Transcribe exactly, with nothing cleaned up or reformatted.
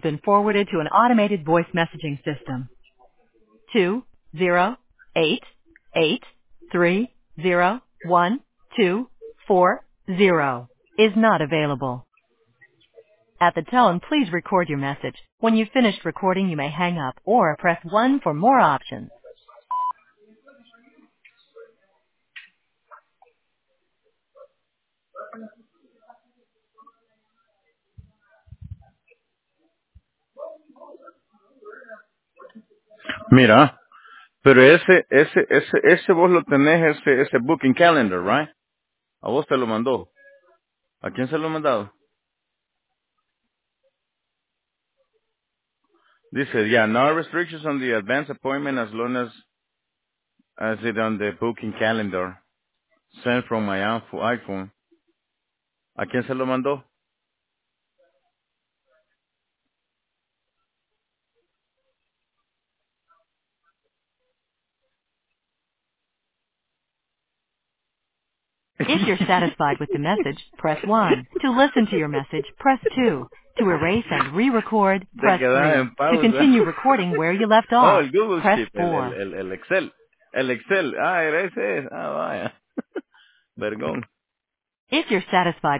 been forwarded to an automated voice messaging system. Two zero eight eight three zero one two four zero is not available. At the tone, please record your message. When you've finished recording, you may hang up or press one for more options. Mira, pero ese, ese, ese, ese vos lo tenés, ese, ese booking calendar, right? A vos te lo mandó. ¿A quién se lo ha mandado? Dice, yeah, no restrictions on the advance appointment as long as, as it on the booking calendar. Sent from my iPhone. ¿A quién se lo mandó? If you're satisfied with the message, press one. To listen to your message, press two. To erase and re-record, Te press quedas three. en To pausa. continue recording where you left Oh, off, el Google press Sheet, el, el, four. el, el Excel. El Excel. Ah, era ese. Ah, vaya. Vergón. If you're satisfied